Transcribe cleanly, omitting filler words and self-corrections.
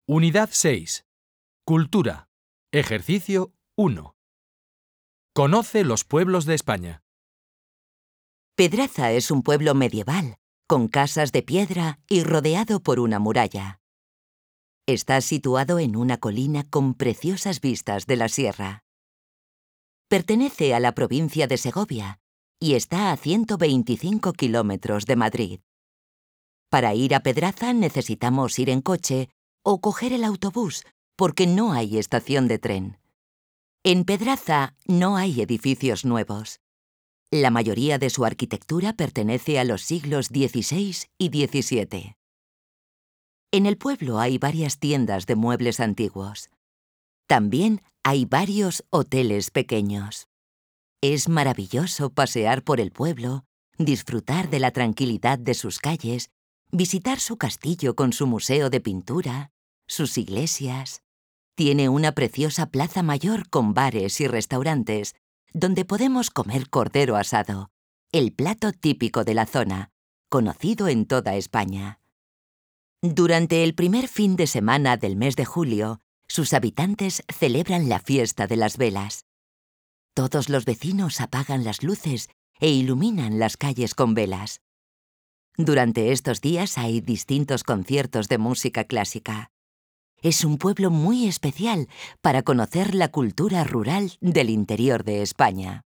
Unidad 6. Cultura. Ejercicio 1. Conoce los pueblos de España. Pedraza es un pueblo medieval, con casas de piedra y rodeado por una muralla. Está situado en una colina con preciosas vistas de la sierra. Pertenece a la provincia de Segovia y está a 125 kilómetros de Madrid. Para ir a Pedraza necesitamos ir en coche o coger el autobús, porque no hay estación de tren. En Pedraza no hay edificios nuevos. La mayoría de su arquitectura pertenece a los siglos XVI y XVII. En el pueblo hay varias tiendas de muebles antiguos. También hay varios hoteles pequeños. Es maravilloso pasear por el pueblo, disfrutar de la tranquilidad de sus calles, visitar su castillo con su museo de pintura, sus iglesias. Tiene una preciosa plaza mayor con bares y restaurantes, donde podemos comer cordero asado, el plato típico de la zona, conocido en toda España. Durante el primer fin de semana del mes de julio, sus habitantes celebran la fiesta de las velas. Todos los vecinos apagan las luces e iluminan las calles con velas. Durante estos días hay distintos conciertos de música clásica. Es un pueblo muy especial para conocer la cultura rural del interior de España.